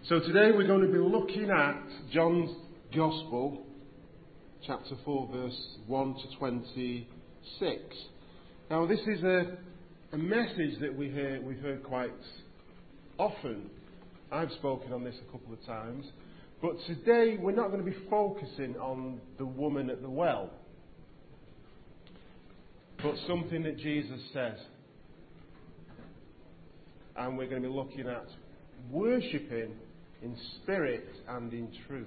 So today we're going to be looking at John's Gospel, chapter 4, verse 1 to 26. Now this is a message that we've heard quite often. I've spoken on this a couple of times. But today we're not going to be focusing on the woman at the well, but something that Jesus says. And we're going to be looking at worshipping in spirit and in truth.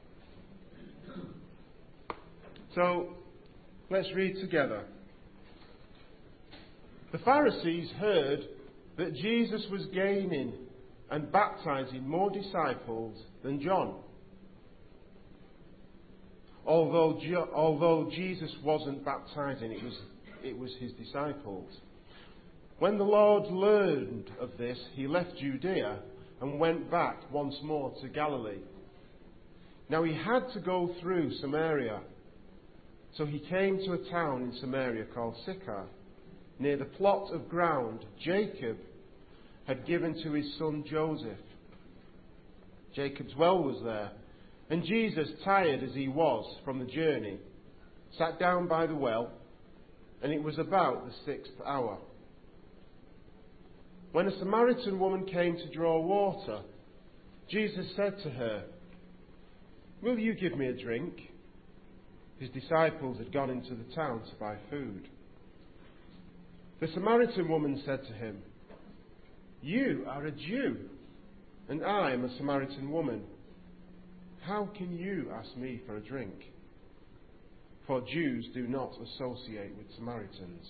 So, let's read together. The Pharisees heard that Jesus was gaining and baptizing more disciples than John. Although Jesus wasn't baptizing, it was his disciples. When the Lord learned of this, he left Judea and went back once more to Galilee. Now he had to go through Samaria. So he came to a town in Samaria called Sychar, near the plot of ground Jacob had given to his son Joseph. Jacob's well was there, and Jesus, tired as he was from the journey, sat down by the well, and it was about the 6th hour. When a Samaritan woman came to draw water, Jesus said to her, "Will you give me a drink?" His disciples had gone into the town to buy food. The Samaritan woman said to him, "You are a Jew, and I am a Samaritan woman. How can you ask me for a drink?" For Jews do not associate with Samaritans.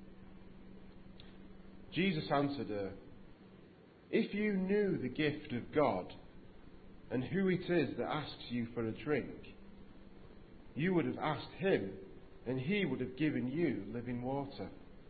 Jesus answered her, "If you knew the gift of God and who it is that asks you for a drink, you would have asked him, and he would have given you living water."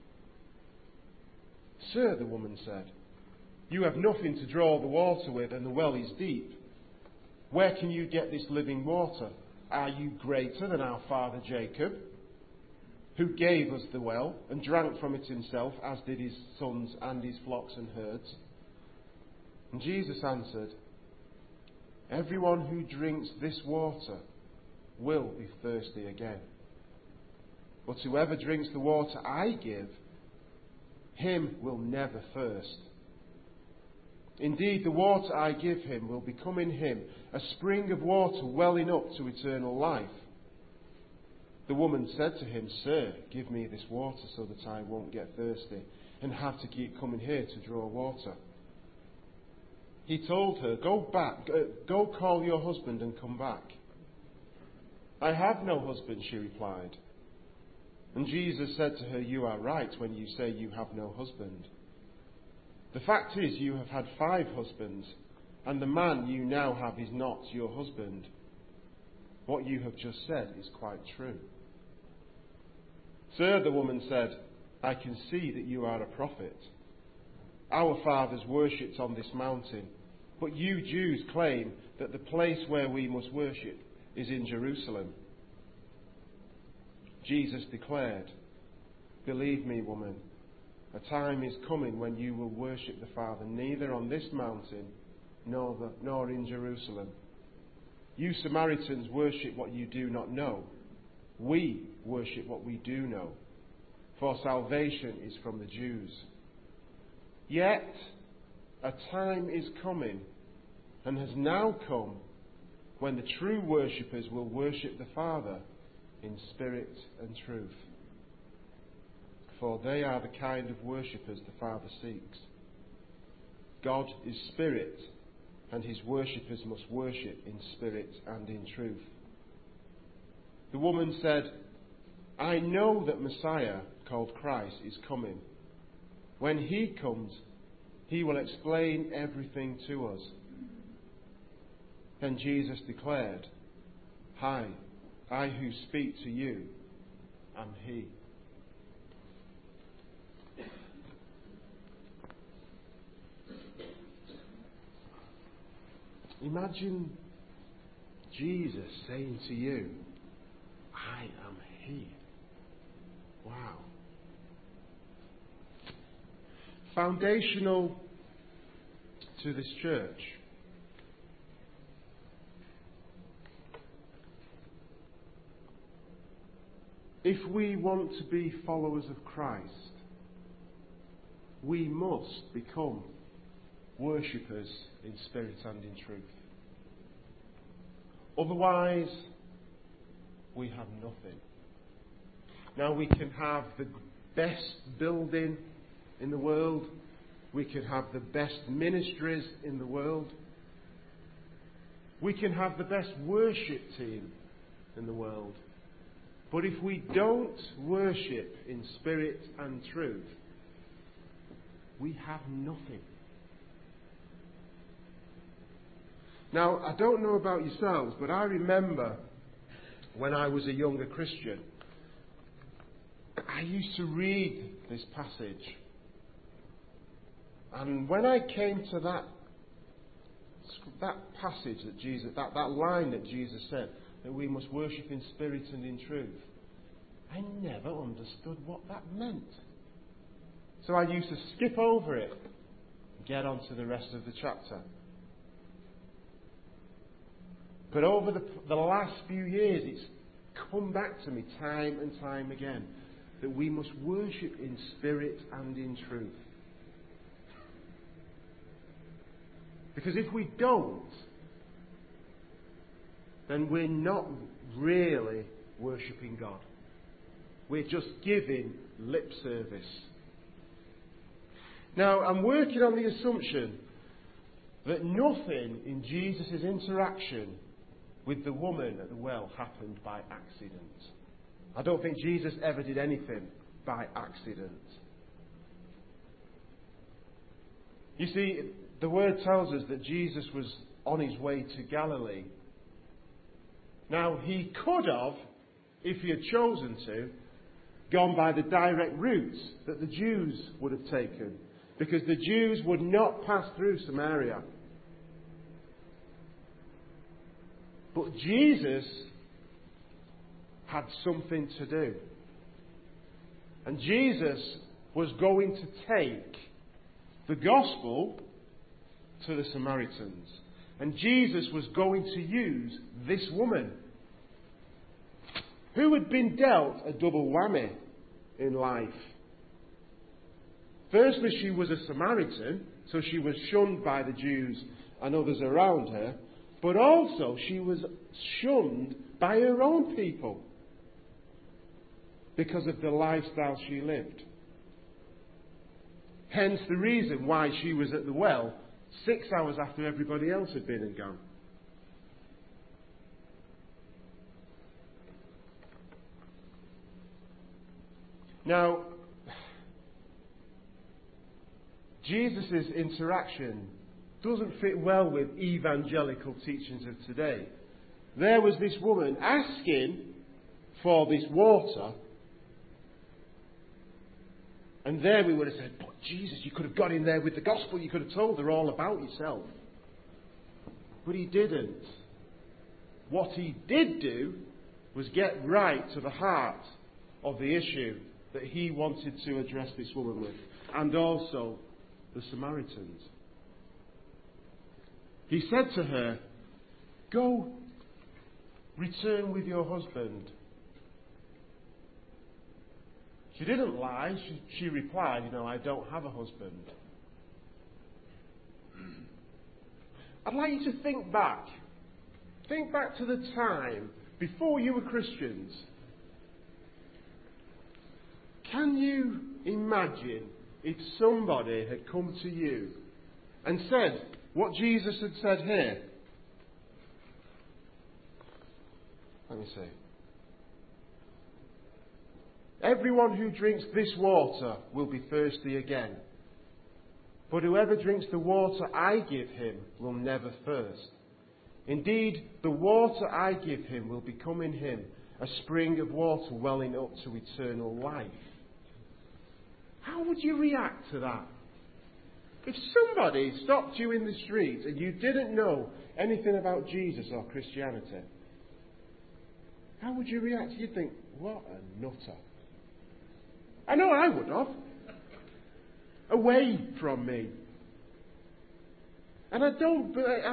"Sir," the woman said, "you have nothing to draw the water with, and the well is deep. Where can you get this living water? Are you greater than our father Jacob, who gave us the well and drank from it himself, as did his sons and his flocks and herds?" And Jesus answered, "Everyone who drinks this water will be thirsty again. But whoever drinks the water I give, him will never thirst. Indeed, the water I give him will become in him a spring of water welling up to eternal life." The woman said to him, "Sir, give me this water so that I won't get thirsty and have to keep coming here to draw water." He told her, Go call your husband and come back." "I have no husband," she replied. And Jesus said to her, "You are right when you say you have no husband. The fact is, you have had 5 husbands, and the man you now have is not your husband. What you have just said is quite true." "Sir," the woman said, "I can see that you are a prophet. Our fathers worshipped on this mountain, but you Jews claim that the place where we must worship is in Jerusalem." Jesus declared, "Believe me, woman, a time is coming when you will worship the Father neither on this mountain nor in Jerusalem. You Samaritans worship what you do not know. We worship what we do know, for salvation is from the Jews. Yet a time is coming, and has now come, when the true worshippers will worship the Father in spirit and truth. For they are the kind of worshippers the Father seeks. God is spirit, and his worshippers must worship in spirit and in truth." The woman said, "I know that Messiah, called Christ, is coming. When he comes, he will explain everything to us." Then Jesus declared, "Hi, I who speak to you am he." Imagine Jesus saying to you, "I am he." Wow. Foundational to this church if we want to be followers of Christ, we must become worshippers in spirit and in truth. Otherwise, we have nothing. Now, we can have the best building in the world. We can have the best ministries in the world. We can have the best worship team in the world. But if we don't worship in spirit and truth, we have nothing. Now, I don't know about yourselves, but I remember when I was a younger Christian, I used to read this passage. And when I came to that passage that Jesus, that line that Jesus said, that we must worship in spirit and in truth, I never understood what that meant. So I used to skip over it and get on to the rest of the chapter. But over the last few years, it's come back to me time and time again that we must worship in spirit and in truth. Because if we don't, then we're not really worshipping God. We're just giving lip service. Now, I'm working on the assumption that nothing in Jesus' interaction with the woman at the well happened by accident. I don't think Jesus ever did anything by accident. You see, the word tells us that Jesus was on his way to Galilee. Now, he could have, if he had chosen to, gone by the direct route that the Jews would have taken, because the Jews would not pass through Samaria. But Jesus had something to do. And Jesus was going to take the gospel to the Samaritans. And Jesus was going to use this woman, who had been dealt a double whammy in life. Firstly, she was a Samaritan, so she was shunned by the Jews and others around her. But also, she was shunned by her own people because of the lifestyle she lived. Hence the reason why she was at the well 6 hours after everybody else had been and gone. Now, Jesus' interaction doesn't fit well with evangelical teachings of today. There was this woman asking for this water, and there we would have said, but Jesus, you could have got in there with the gospel, you could have told her all about yourself. But he didn't. What he did do was get right to the heart of the issue that he wanted to address this woman with, and also the Samaritans. He said to her, "Go, return with your husband." She didn't lie. She replied, "I don't have a husband." I'd like you to think back. Think back to the time before you were Christians. Can you imagine if somebody had come to you and said what Jesus had said here? Let me see. "Everyone who drinks this water will be thirsty again. But whoever drinks the water I give him will never thirst. Indeed, the water I give him will become in him a spring of water welling up to eternal life." How would you react to that? If somebody stopped you in the street and you didn't know anything about Jesus or Christianity, how would you react? You'd think, what a nutter. I know I would have. Away from me. And I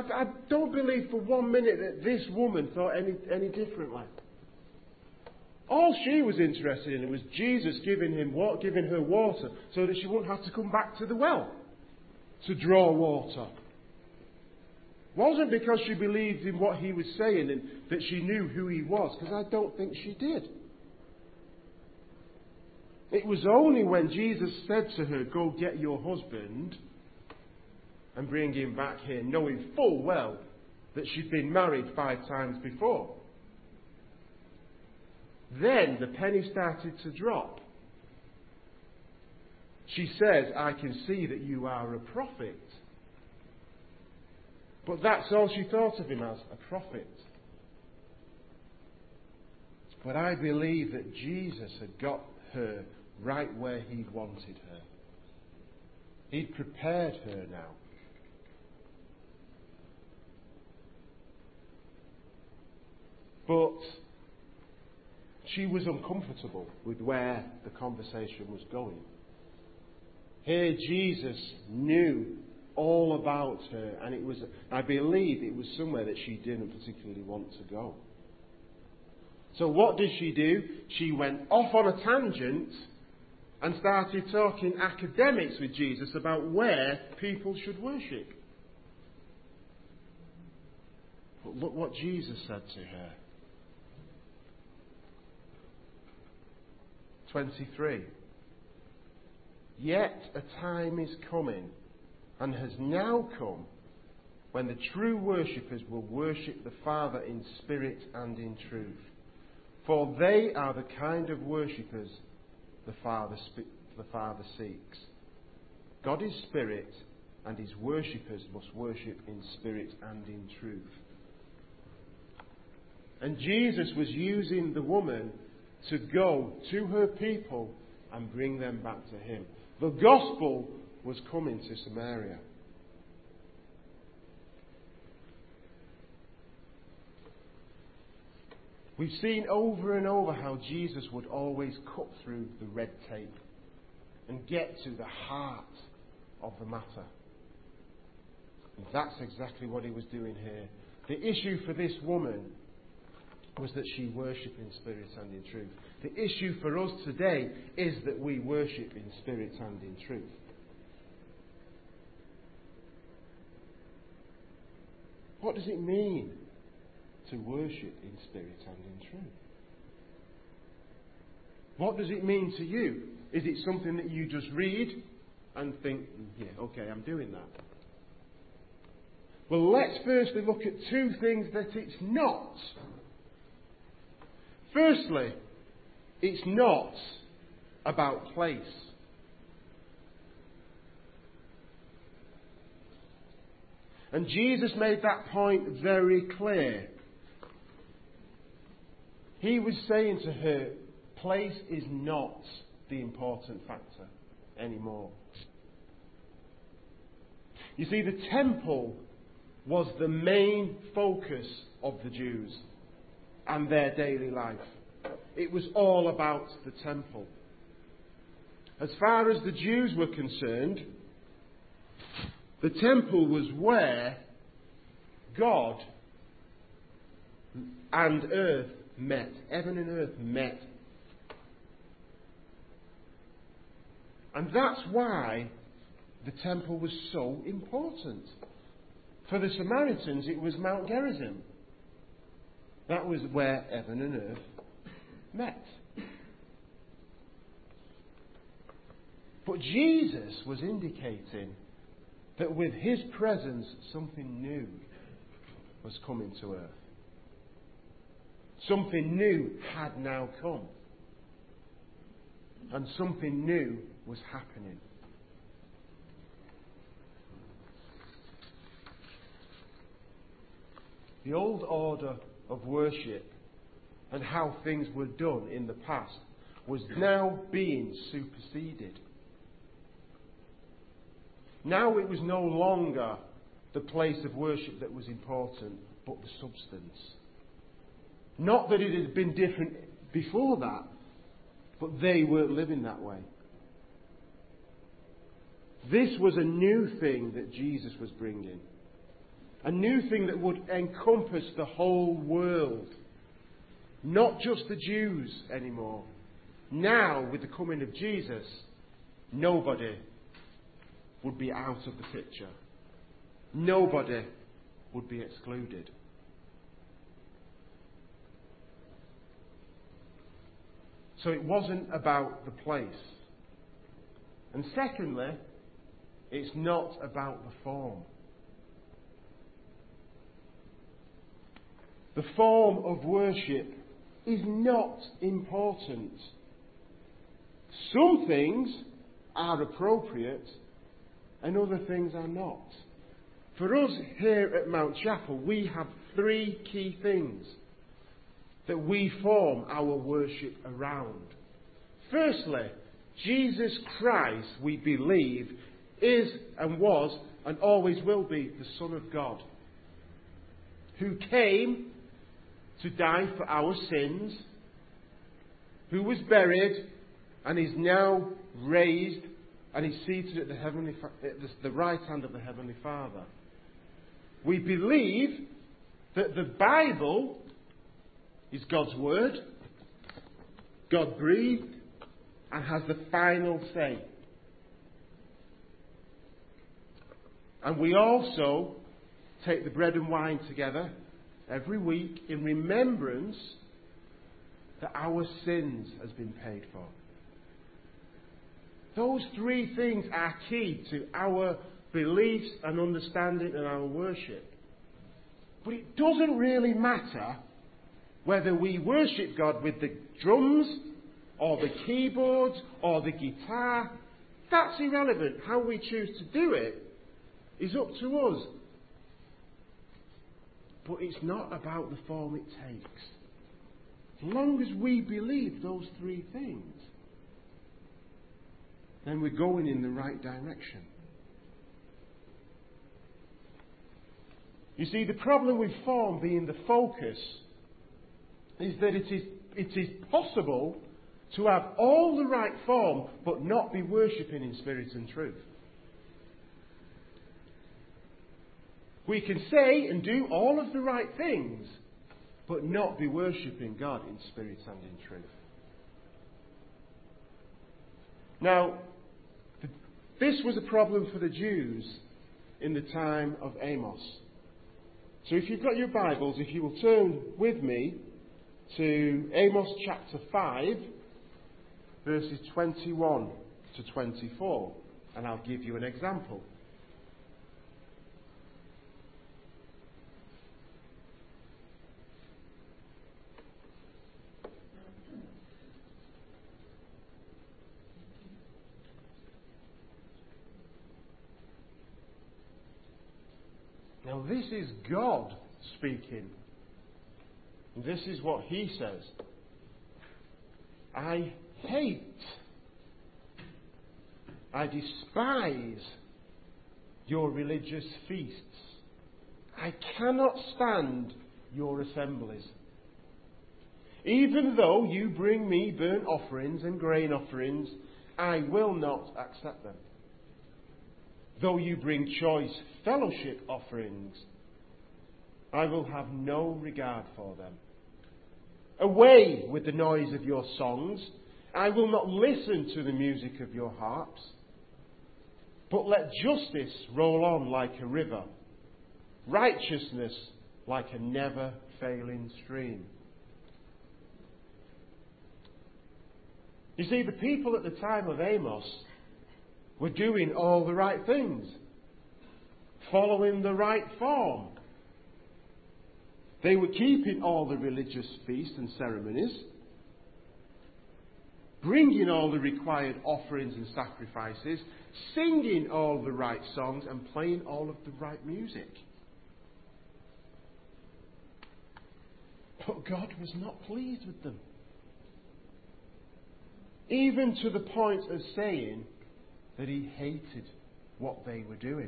don't believe for 1 minute that this woman thought any differently. All she was interested in was Jesus giving her water so that she wouldn't have to come back to the well to draw water. It wasn't because she believed in what he was saying and that she knew who he was, because I don't think she did. It was only when Jesus said to her, "Go get your husband and bring him back here," knowing full well that she'd been married 5 times before. Then the penny started to drop. She says, "I can see that you are a prophet." But that's all she thought of him as, a prophet. But I believe that Jesus had got her right where he wanted her. He'd prepared her now. But she was uncomfortable with where the conversation was going. Here Jesus knew all about her, and I believe it was somewhere that she didn't particularly want to go. So what did she do? She went off on a tangent and started talking academics with Jesus about where people should worship. But look what Jesus said to her. 23. Yet a time is coming, and has now come, when the true worshippers will worship the Father in spirit and in truth. For they are the kind of worshippers the Father seeks. God is spirit, and his worshippers must worship in spirit and in truth. And Jesus was using the woman to go to her people and bring them back to him. The gospel was coming to Samaria. We've seen over and over how Jesus would always cut through the red tape and get to the heart of the matter. And that's exactly what he was doing here. The issue for this woman was that she worshipped in spirit and in truth. The issue for us today is that we worship in spirit and in truth. What does it mean to worship in spirit and in truth? What does it mean to you? Is it something that you just read and think, yeah, okay, I'm doing that? Well, let's firstly look at 2 things that it's not. Firstly, it's not about place. And Jesus made that point very clear. He was saying to her, place is not the important factor anymore. You see, the temple was the main focus of the Jews and their daily life. It was all about the temple. As far as the Jews were concerned, the temple was where God and earth met. Heaven and earth met. And that's why the temple was so important. For the Samaritans, it was Mount Gerizim. That was where heaven and earth met. But Jesus was indicating that with his presence, something new was coming to earth. Something new had now come. And something new was happening. The old order of worship and how things were done in the past was now being superseded. Now it was no longer the place of worship that was important, but the substance. Not that it had been different before that, but they weren't living that way. This was a new thing that Jesus was bringing. A new thing that would encompass the whole world. Not just the Jews anymore. Now, with the coming of Jesus, nobody would be out of the picture. Nobody would be excluded. So it wasn't about the place. And secondly, it's not about the form. The form of worship is not important. Some things are appropriate and other things are not. For us here at Mount Chapel, we have three key things that we form our worship around. Firstly, Jesus Christ, we believe, is and was and always will be the Son of God, who came to die for our sins, who was buried and is now raised and is seated at the right hand of the Heavenly Father. We believe that the Bible is God's Word, God breathed, and has the final say. And we also take the bread and wine together every week in remembrance that our sins has been paid for. Those three things are key to our beliefs and understanding and our worship. But it doesn't really matter whether we worship God with the drums or the keyboards or the guitar. That's irrelevant. How we choose to do it is up to us. But it's not about the form it takes. As long as we believe those three things, then we're going in the right direction. You see, the problem with form being the focus is that it is possible to have all the right form but not be worshipping in spirit and truth. We can say and do all of the right things but not be worshipping God in spirit and in truth. Now, this was a problem for the Jews in the time of Amos. So if you've got your Bibles, if you will turn with me to Amos chapter 5, verses 21 to 24, and I'll give you an example. Now this is God speaking. And this is what he says. I despise your religious feasts. I cannot stand your assemblies. Even though you bring me burnt offerings and grain offerings, I will not accept them. Though you bring choice fellowship offerings, I will have no regard for them. Away with the noise of your songs. I will not listen to the music of your harps. But let justice roll on like a river, righteousness like a never-failing stream. You see, the people at the time of Amos were doing all the right things, following the right form. They were keeping all the religious feasts and ceremonies, bringing all the required offerings and sacrifices, singing all the right songs and playing all of the right music. But God was not pleased with them. Even to the point of saying that he hated what they were doing.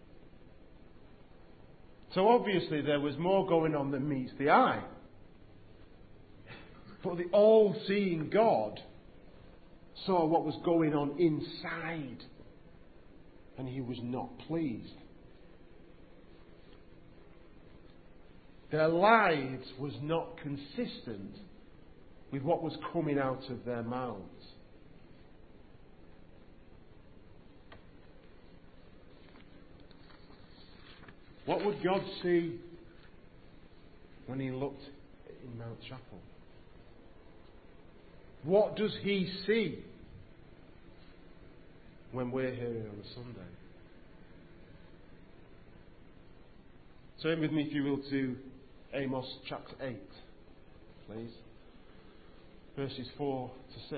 So obviously there was more going on than meets the eye. But the all-seeing God saw what was going on inside, and he was not pleased. Their lives was not consistent with what was coming out of their mouths. What would God see when he looked in Mount Chapel? What does he see when we're here on a Sunday? Turn with me, if you will, to Amos chapter 8, please. Verses 4 to 6.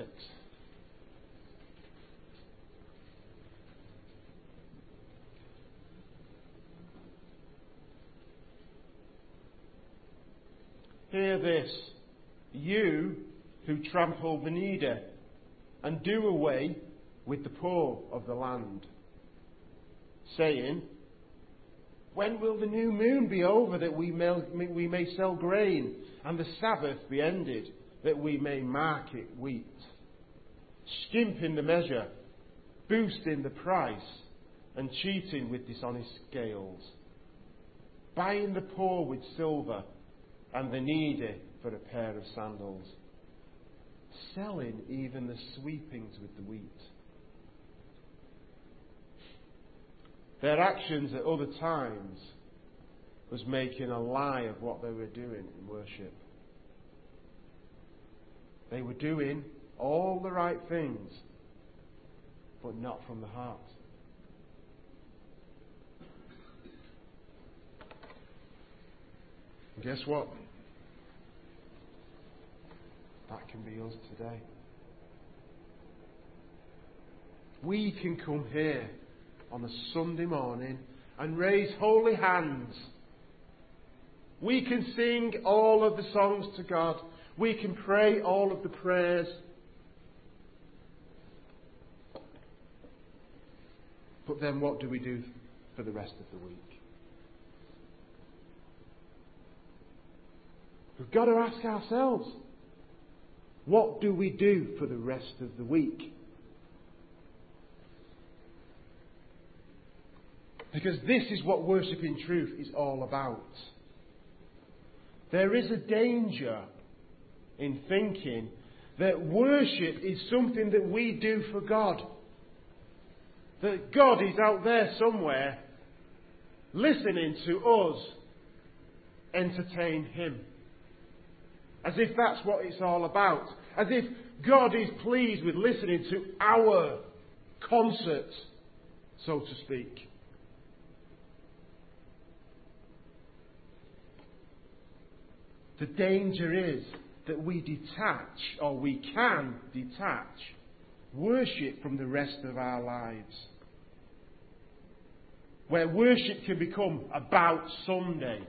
Hear this, you who trample the needy and do away with the poor of the land, saying, when will the new moon be over that we may sell grain, and the Sabbath be ended that we may market wheat? Skimping the measure, boosting the price, and cheating with dishonest scales. Buying the poor with silver, and the needy for a pair of sandals. Selling even the sweepings with the wheat. Their actions at other times was making a lie of what they were doing in worship. They were doing all the right things, but not from the heart. And guess what? That can be us today. We can come here on a Sunday morning and raise holy hands. We can sing all of the songs to God. We can pray all of the prayers. But then what do we do for the rest of the week? We've got to ask ourselves, what do we do for the rest of the week? Because this is what worship in truth is all about. There is a danger in thinking that worship is something that we do for God. That God is out there somewhere listening to us entertain Him. As if that's what it's all about. As if God is pleased with listening to our concert, so to speak. The danger is that we detach, or we can detach, worship from the rest of our lives. Where worship can become about Sunday.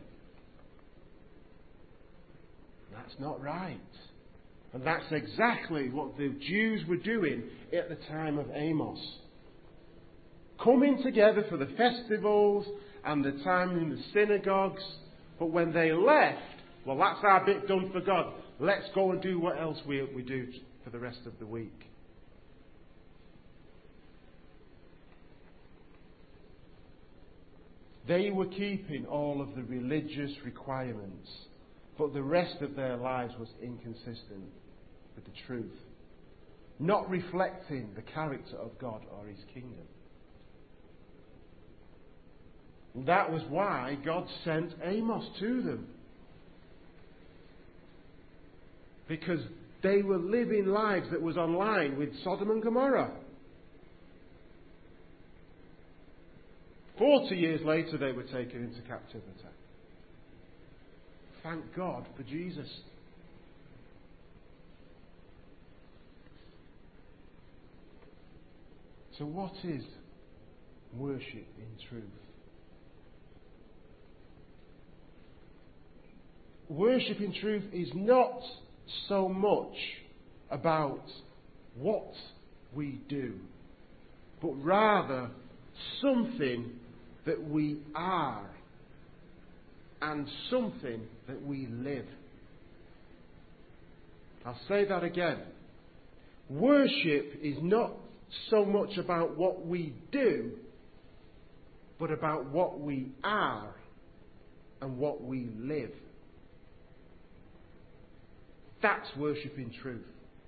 That's not right. And that's exactly what the Jews were doing at the time of Amos. Coming together for the festivals and the time in the synagogues. But when they left, well, that's our bit done for God. Let's go and do what else we do for the rest of the week. They were keeping all of the religious requirements, but the rest of their lives was inconsistent with the truth, not reflecting the character of God or His kingdom. And that was why God sent Amos to them. Because they were living lives that was on line with Sodom and Gomorrah. 40 years later they were taken into captivity. Thank God for Jesus. So what is worship in truth? Worship in truth is not so much about what we do, but rather something that we are and something that we live. I'll say that again. Worship is not so much about what we do, but about what we are and what we live. That's worshipping truth.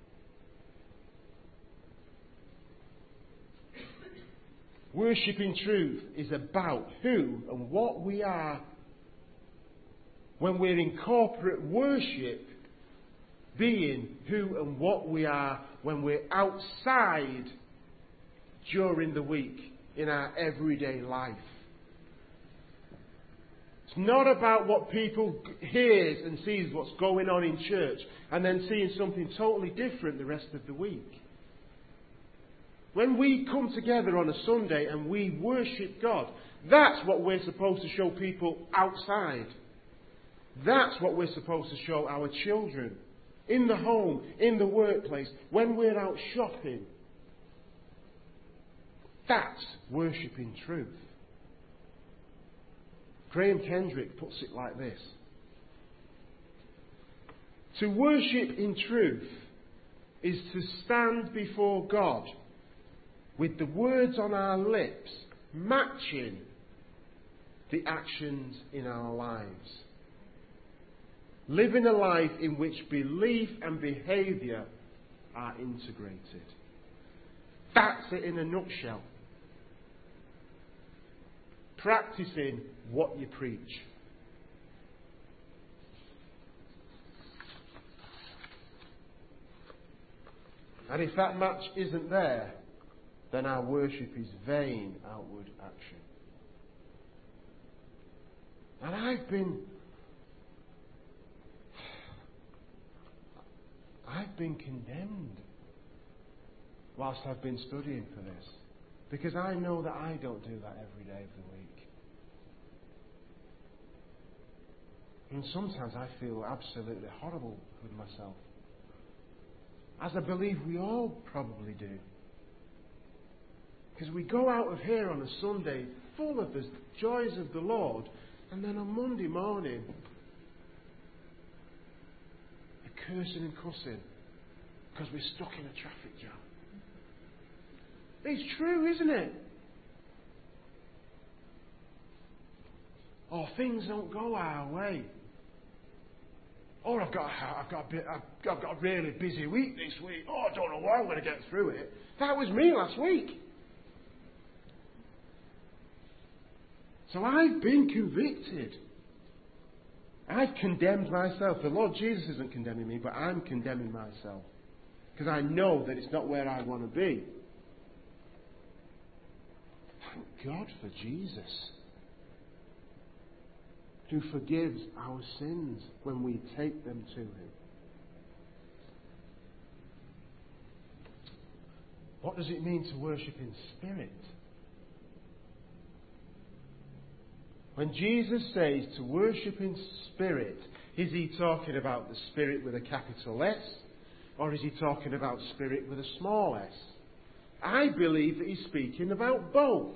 Worshipping truth is about who and what we are when we're in corporate worship, being who and what we are when we're outside during the week in our everyday life. It's not about what people hears and sees what's going on in church and then seeing something totally different the rest of the week. When we come together on a Sunday and we worship God, that's what we're supposed to show people outside. That's what we're supposed to show our children. In the home, in the workplace, when we're out shopping. That's worshipping truth. Graham Kendrick puts it like this. To worship in truth is to stand before God with the words on our lips matching the actions in our lives. Living a life in which belief and behaviour are integrated. That's it in a nutshell. Practicing what you preach. And if that match isn't there, then our worship is vain outward action. And I've been condemned whilst I've been studying for this. Because I know that I don't do that every day of the week. And sometimes I feel absolutely horrible with myself. As I believe we all probably do. Because we go out of here on a Sunday full of the joys of the Lord, and then on Monday morning, we're cursing and cussing because we're stuck in a traffic jam. It's true, isn't it? Or things don't go our way. Or I've got a really busy week this week. Oh, I don't know why I'm going to get through it. That was me last week. So I've been convicted. I've condemned myself. The Lord Jesus isn't condemning me, but I'm condemning myself. Because I know that it's not where I want to be. Thank God for Jesus, who forgives our sins when we take them to Him. What does it mean to worship in spirit? When Jesus says to worship in spirit, is He talking about the Spirit with a capital S? Or is He talking about Spirit with a small s? I believe that He's speaking about both.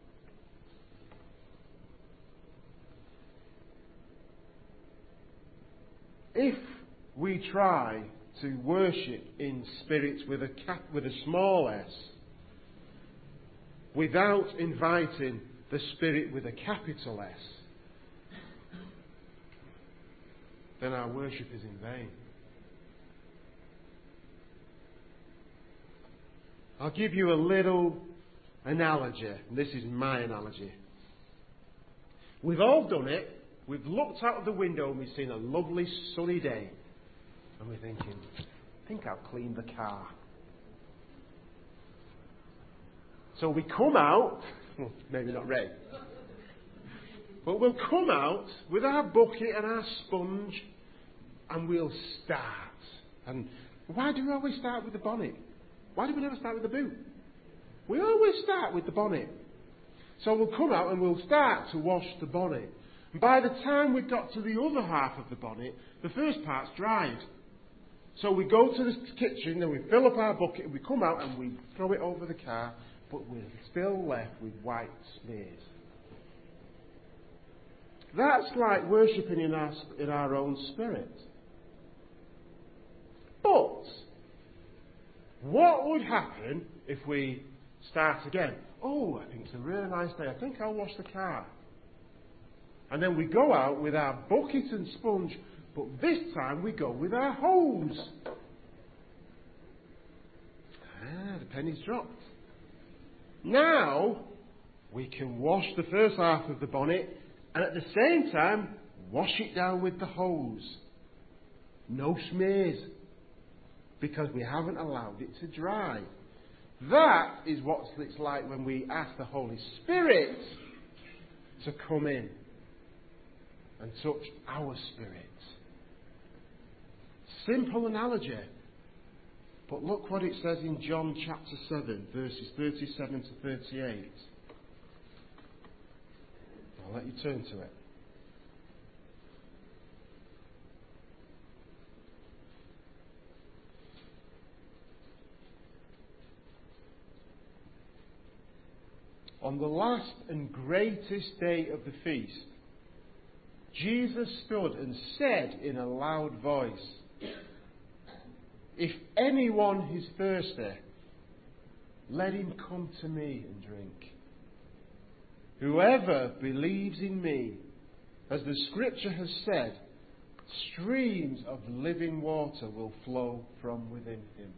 If we try to worship in spirit with a small s, without inviting the Spirit with a capital S, then our worship is in vain. I'll give you a little analogy. This is my analogy. We've all done it. We've looked out of the window and we've seen a lovely sunny day. And we're thinking, I think I'll clean the car. So we come out, well, maybe not Ray, but we'll come out with our bucket and our sponge and we'll start. And why do we always start with the bonnet? Why do we never start with the boot? We always start with the bonnet. So we'll come out and we'll start to wash the bonnet. And by the time we've got to the other half of the bonnet, the first part's dried. So we go to the kitchen and we fill up our bucket and we come out and we throw it over the car, but we're still left with white smears. That's like worshipping in our own spirit. But what would happen if we start again? Oh, I think it's a really nice day. I think I'll wash the car. And then we go out with our bucket and sponge But this time we go with our hose. The penny's dropped. Now we can wash the first half of the bonnet and at the same time wash it down with the hose. No smears, because we haven't allowed it to dry. That is what it's like when we ask the Holy Spirit to come in and touch our spirit. Simple analogy. But look what it says in John chapter 7, verses 37 to 38. I'll let you turn to it. On the last and greatest day of the feast, Jesus stood and said in a loud voice, "If anyone is thirsty, let him come to me and drink. Whoever believes in me, as the Scripture has said, streams of living water will flow from within him."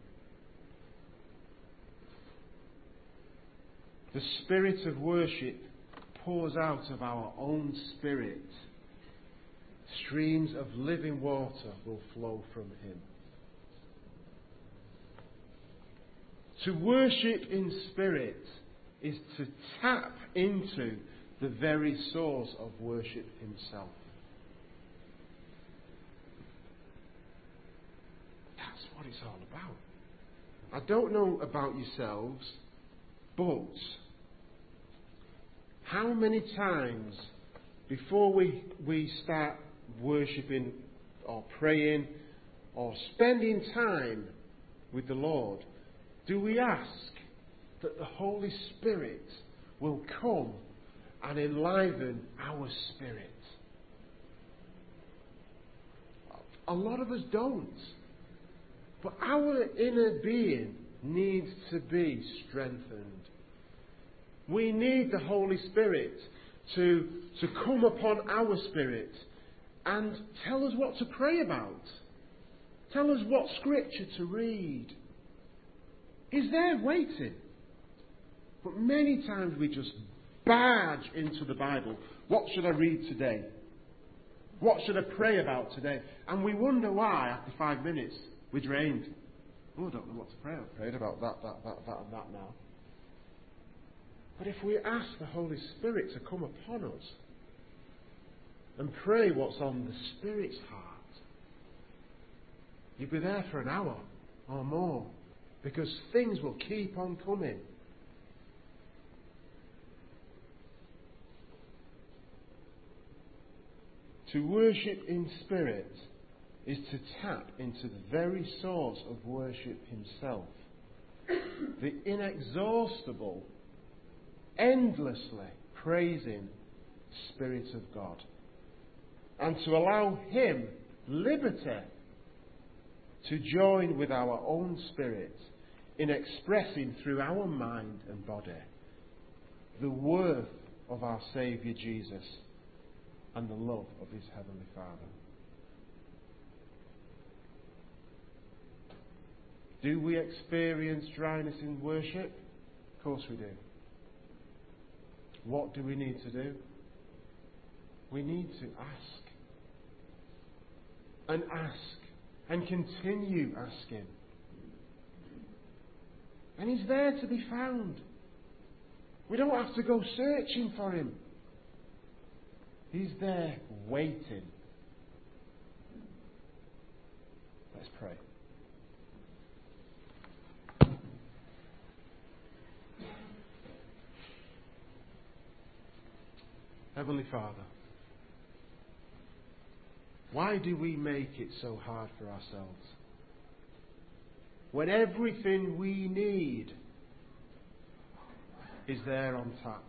The spirit of worship pours out of our own spirit. Streams of living water will flow from him. To worship in spirit is to tap into the very source of worship himself. That's what it's all about. I don't know about yourselves, but how many times before we start worshipping or praying or spending time with the Lord do we ask that the Holy Spirit will come and enliven our spirit? A lot of us don't. But our inner being needs to be strengthened. We need the Holy Spirit to come upon our spirit and tell us what to pray about. Tell us what scripture to read. He's there waiting. But many times we just barge into the Bible. What should I read today? What should I pray about today? And we wonder why, after 5 minutes, we're drained. Oh, I don't know what to pray. I've prayed about that and that now. But if we ask the Holy Spirit to come upon us and pray what's on the Spirit's heart, you'll be there for an hour or more, because things will keep on coming. To worship in spirit is to tap into the very source of worship himself, the inexhaustible, endlessly praising Spirit of God, and to allow him liberty to join with our own spirit in expressing through our mind and body the worth of our Saviour Jesus and the love of his Heavenly Father. Do we experience dryness in worship? Of course we do. What do we need to do? We need to ask. And ask. And continue asking. And he's there to be found. We don't have to go searching for him. He's there waiting. Let's pray. Heavenly Father, why do we make it so hard for ourselves? When everything we need is there on tap.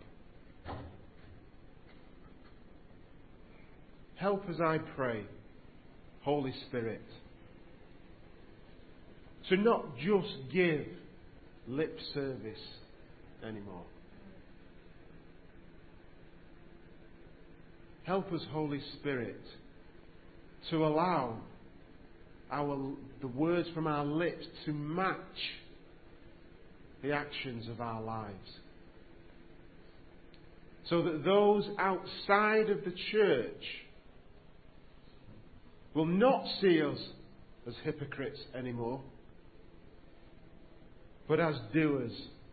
Help us, I pray, Holy Spirit, to not just give lip service anymore. Help us, Holy Spirit, to allow the words from our lips to match the actions of our lives. So that those outside of the church will not see us as hypocrites anymore, but as doers.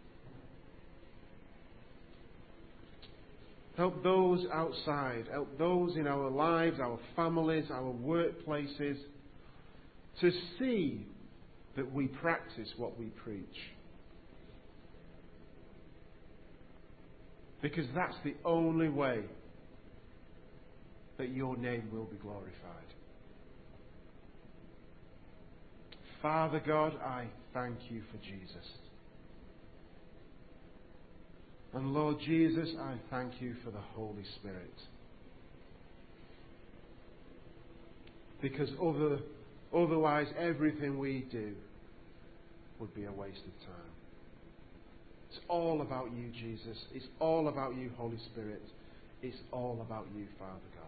Help those outside, help those in our lives, our families, our workplaces, to see that we practice what we preach. Because that's the only way that your name will be glorified. Father God, I thank you for Jesus. And Lord Jesus, I thank you for the Holy Spirit. Because otherwise everything we do would be a waste of time. It's all about you, Jesus. It's all about you, Holy Spirit. It's all about you, Father God.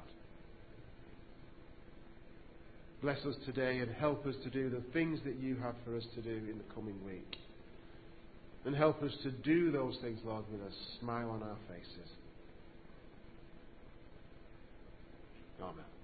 Bless us today and help us to do the things that you have for us to do in the coming week. And help us to do those things, Lord, with a smile on our faces. Amen.